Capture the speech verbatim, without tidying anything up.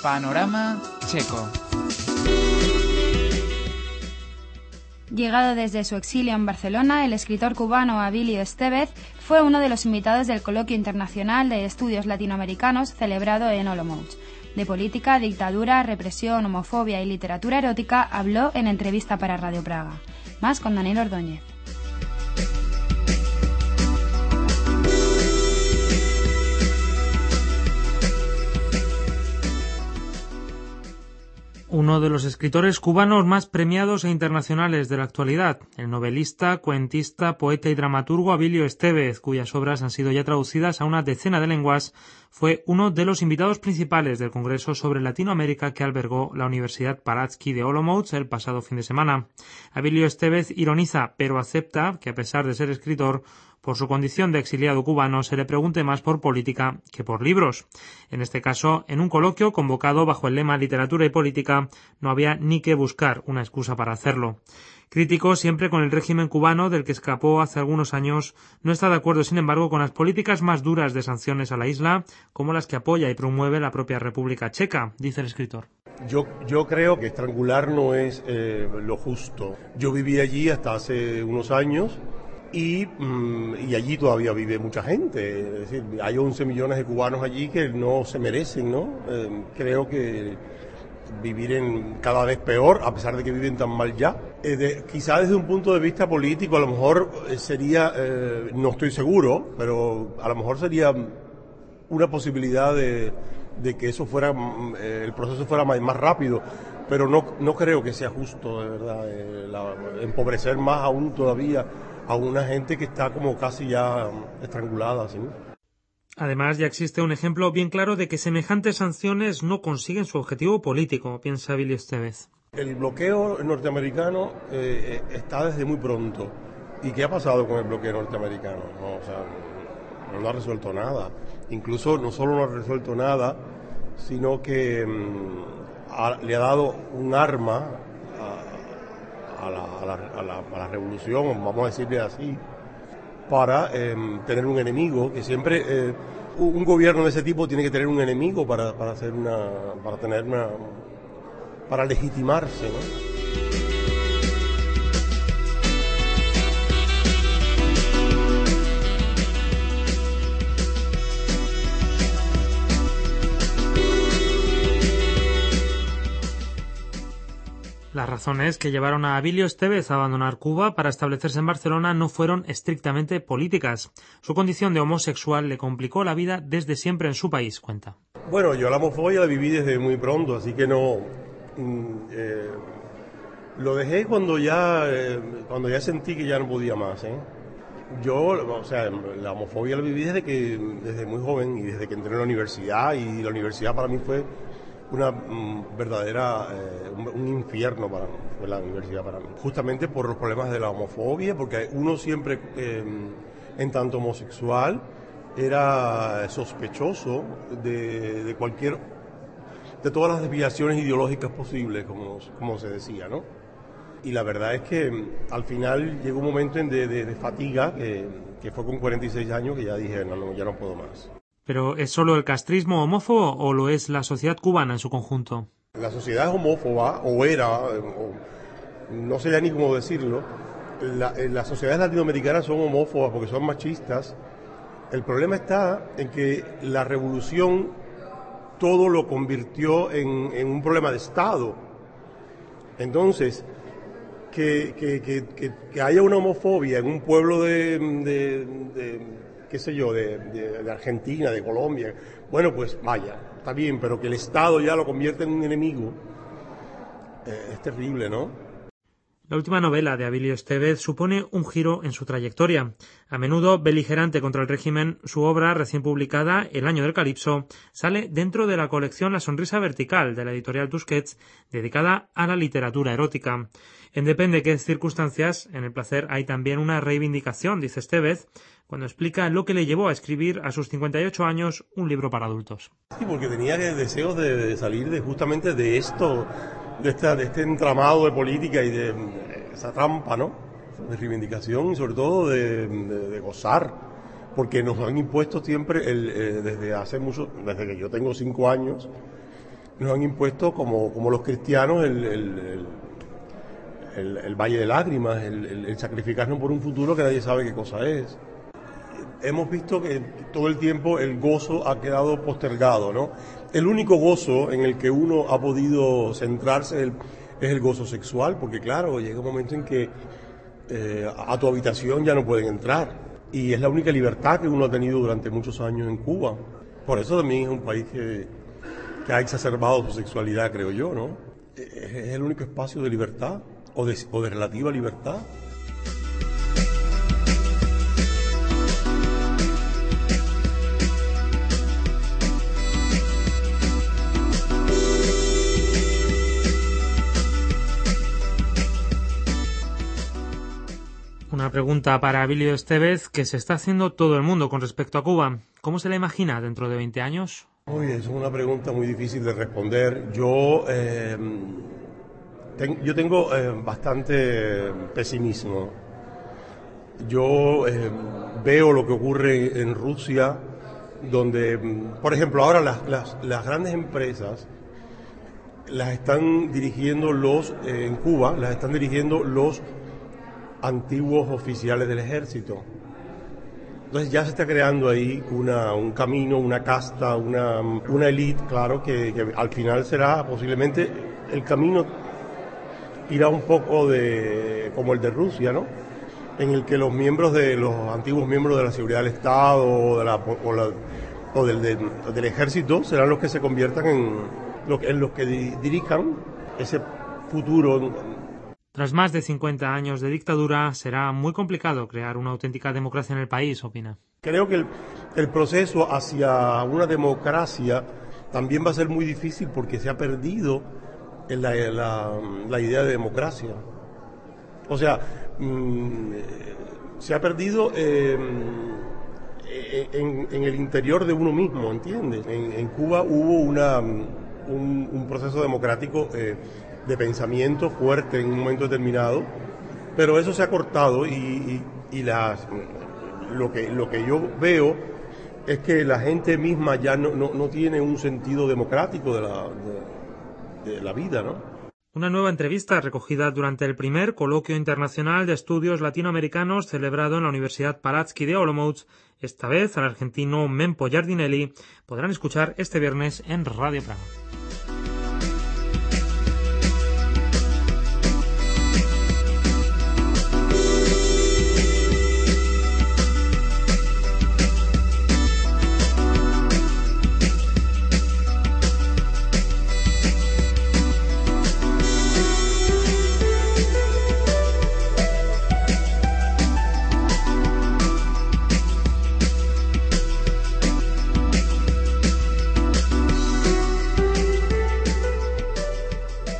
Panorama Checo. Llegado desde su exilio en Barcelona, el escritor cubano Abilio Estévez fue uno de los invitados del Coloquio Internacional de Estudios Latinoamericanos celebrado en Olomouc. De política, dictadura, represión, homofobia y literatura erótica habló en entrevista para Radio Praga. Más con Daniel Ordóñez. Uno de los escritores cubanos más premiados e internacionales de la actualidad, el novelista, cuentista, poeta y dramaturgo Abilio Estévez, cuyas obras han sido ya traducidas a una decena de lenguas, fue uno de los invitados principales del Congreso sobre Latinoamérica que albergó la Universidad Palatsky de Olomouc el pasado fin de semana. Abilio Estévez ironiza, pero acepta que a pesar de ser escritor, por su condición de exiliado cubano se le pregunte más por política que por libros. En este caso, en un coloquio convocado bajo el lema Literatura y Política, no había ni que buscar una excusa para hacerlo. Crítico siempre con el régimen cubano del que escapó hace algunos años, no está de acuerdo, sin embargo, con las políticas más duras de sanciones a la isla, como las que apoya y promueve la propia República Checa, dice el escritor. Yo, yo creo que estrangular no es eh, lo justo. Yo viví allí hasta hace unos años. Y, y allí todavía vive mucha gente, es decir, hay once millones de cubanos allí que no se merecen, ¿no? Eh, creo que vivir en cada vez peor, a pesar de que viven tan mal ya. Eh, de, quizá desde un punto de vista político, a lo mejor sería, eh, no estoy seguro, pero a lo mejor sería una posibilidad de, de que eso fuera, eh, el proceso fuera más, más rápido. Pero no, no creo que sea justo, de verdad, eh, la, empobrecer más aún todavía a una gente que está como casi ya estrangulada, ¿sí? Además, ya existe un ejemplo bien claro de que semejantes sanciones no consiguen su objetivo político, piensa Abilio Estévez. El bloqueo norteamericano eh, está desde muy pronto. ¿Y qué ha pasado con el bloqueo norteamericano? No, o sea, no ha resuelto nada. Incluso no solo no ha resuelto nada, sino que mmm, ha, le ha dado un arma A la, a, la, a, la, a la revolución, vamos a decirle así, para eh, tener un enemigo, que siempre eh, un gobierno de ese tipo tiene que tener un enemigo para, para hacer una, para tener una, para legitimarse, ¿no? Las razones que llevaron a Abilio Estévez a abandonar Cuba para establecerse en Barcelona no fueron estrictamente políticas. Su condición de homosexual le complicó la vida desde siempre en su país, cuenta. Bueno, yo la homofobia la viví desde muy pronto, así que no... Eh, lo dejé cuando ya, eh, cuando ya sentí que ya no podía más, ¿eh? Yo, o sea, la homofobia la viví desde, que, desde muy joven y desde que entré en la universidad, y la universidad para mí fue una mm, verdadera, eh, un, un infierno para mí, fue la universidad para mí. Justamente por los problemas de la homofobia, porque uno siempre, eh, en tanto homosexual, era sospechoso de, de cualquier, de todas las desviaciones ideológicas posibles, como, como se decía, ¿no? Y la verdad es que al final llegó un momento de, de, de fatiga, que, que fue con cuarenta y seis años, que ya dije, no, no, ya no puedo más. ¿Pero es solo el castrismo homófobo o lo es la sociedad cubana en su conjunto? La sociedad es homófoba, o era, o no sé ya ni cómo decirlo. La, las sociedades latinoamericanas son homófobas porque son machistas. El problema está en que la revolución todo lo convirtió en, en un problema de Estado. Entonces, que, que, que, que, que haya una homofobia en un pueblo de... de, de qué sé yo, de, de, de Argentina, de Colombia, bueno, pues vaya, está bien, pero que el Estado ya lo convierta en un enemigo, eh, es terrible, ¿no? La última novela de Abilio Estévez supone un giro en su trayectoria. A menudo beligerante contra el régimen, su obra, recién publicada, El año del calipso, sale dentro de la colección La sonrisa vertical, de la editorial Tusquets, dedicada a la literatura erótica. En depende qué circunstancias, en El placer hay también una reivindicación, dice Estévez, cuando explica lo que le llevó a escribir a sus cincuenta y ocho años un libro para adultos. Sí, porque tenía deseos de, de salir de justamente de esto, de, esta, de este entramado de política y de, de esa trampa, ¿no? De reivindicación y sobre todo de, de, de gozar, porque nos han impuesto siempre, el, eh, desde hace mucho, desde que yo tengo cinco años, nos han impuesto como, como los cristianos el, el, el, el, el valle de lágrimas, el, el, el sacrificarnos por un futuro que nadie sabe qué cosa es. Hemos visto que todo el tiempo el gozo ha quedado postergado, ¿no? El único gozo en el que uno ha podido centrarse es el, es el gozo sexual, porque claro, llega un momento en que eh, a tu habitación ya no pueden entrar, y es la única libertad que uno ha tenido durante muchos años en Cuba. Por eso también es un país que, que ha exacerbado su sexualidad, creo yo, ¿no? Es el único espacio de libertad, o de, o de relativa libertad. Una pregunta para Abilio Estévez que se está haciendo todo el mundo con respecto a Cuba. ¿Cómo se la imagina dentro de veinte años? Uy, es una pregunta muy difícil de responder. Yo, eh, ten, yo tengo eh, bastante pesimismo. Yo eh, veo lo que ocurre en Rusia, donde, por ejemplo, ahora las, las, las grandes empresas las están dirigiendo los, eh, en Cuba, las están dirigiendo los antiguos oficiales del ejército. Entonces ya se está creando ahí una, un camino, una casta, una, una élite, claro, que, que al final será posiblemente el camino irá un poco de como el de Rusia, ¿no? En el que los miembros de los antiguos miembros de la seguridad del Estado o, de la, o, la, o del, del, del ejército serán los que se conviertan en, en los que dirijan ese futuro. Tras más de cincuenta años de dictadura, será muy complicado crear una auténtica democracia en el país, opina. Creo que el, el proceso hacia una democracia también va a ser muy difícil porque se ha perdido la, la, la idea de democracia. O sea, mmm, se ha perdido eh, en, en el interior de uno mismo, ¿entiendes? En, en Cuba hubo una, un, un proceso democrático eh, de pensamiento fuerte en un momento determinado, pero eso se ha cortado y, y, y las, lo, que, lo que yo veo es que la gente misma ya no, no, no tiene un sentido democrático de la, de, de la vida, ¿no? Una nueva entrevista recogida durante el primer Coloquio Internacional de Estudios Latinoamericanos celebrado en la Universidad Palatsky de Olomouc, esta vez al argentino Mempo Giardinelli, podrán escuchar este viernes en Radio Praga.